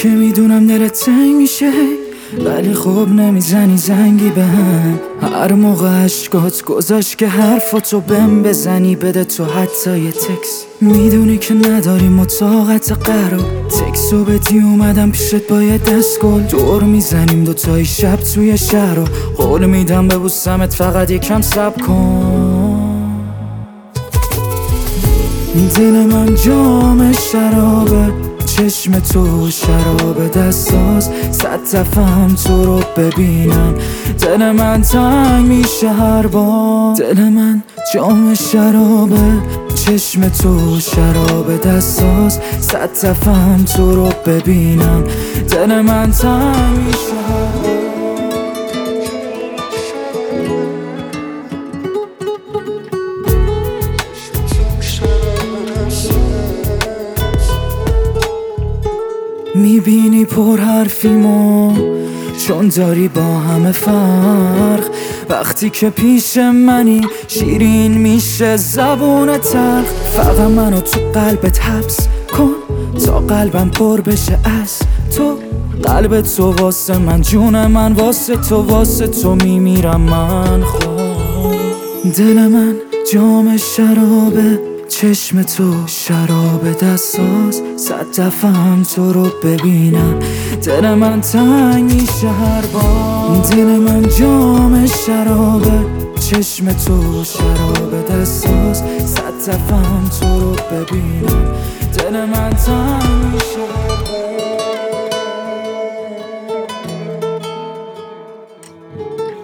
که میدونم دلت تنگ میشه، ولی خب نمیزنی زنگی بهم. هر موقع عشقات گذاشت که حرفاتو بهم بزنی، بده تو حتی یه تکس. میدونی که نداریم و طاقت قرار تکسو بدی، اومدم پیشت با یه دستگل. دور میزنیم دوتایی شب توی شهر و قول میدم ببوسمت، فقط یکم صبر کن. دل من جام شرابه، چشم تو شراب دستاز، 100 دفعه تو رو ببینم دل من تنگ میشه هر بار. دل من جام شرابه، چشم تو شراب دستاز، 100 دفعه تو رو ببینم دل من تنگ میشه هر بار. میبینی پر حرفیمو چون داری با همه فرق، وقتی که پیش منی شیرین میشه زبون تلخ. فقط منو تو قلبت حبس کن تا قلبم پر بشه از تو. قلب تو واسه من، جون من واسه تو، واسه تو میمیرم من خود. دل من جام شرابه، چشم تو شراب دستاز، 100 دفعه تو رو ببینم دل من تنگ میشه هر بار. دل من جام شرابه، چشم تو شراب دستاز، 100 دفعه تو رو ببینم دل من تنگ میشه هر بار.